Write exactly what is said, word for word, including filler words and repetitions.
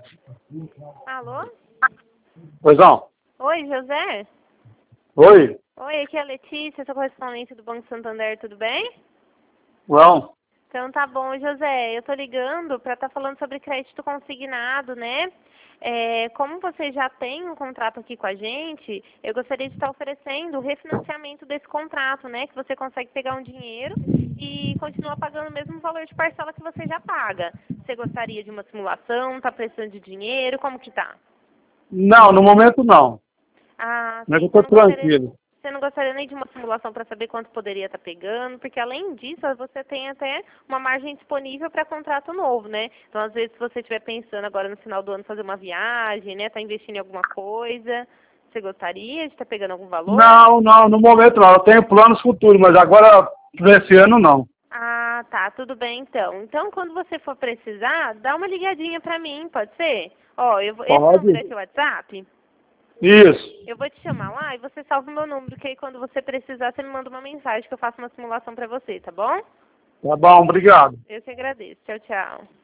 Alô? Poisão. Oi, José? Oi. Oi, aqui é a Letícia, sou correspondente do Banco Santander, tudo bem? Não. Então tá bom, José, eu tô ligando para estar falando sobre crédito consignado, né? É, como você já tem um contrato aqui com a gente, eu gostaria de estar oferecendo o refinanciamento desse contrato, né? Que você consegue pegar um dinheiro e continua pagando o mesmo valor de parcela que você já paga. Você gostaria de uma simulação? Tá precisando de dinheiro? Como que tá? Não, no momento não. Ah, Mas sim, eu você tô não gostaria, tranquilo. você não gostaria nem de uma simulação para saber quanto poderia estar pegando, porque além disso, você tem até uma margem disponível para contrato novo, né? Então, às vezes, se você estiver pensando agora no final do ano fazer uma viagem, né, tá investindo em alguma coisa, você gostaria de estar pegando algum valor? Não, não, no momento não. Eu tenho planos futuros, mas agora, para esse ano, não. Ah, tá, tudo bem então. Então, quando você for precisar, dá uma ligadinha para mim, pode ser? Ó, eu vou, esse número é Pode? seu WhatsApp? Isso. Eu vou te chamar lá e você salva o meu número, que aí quando você precisar, você me manda uma mensagem que eu faço uma simulação pra você, tá bom? Tá bom, obrigado. Eu que agradeço. Tchau, tchau.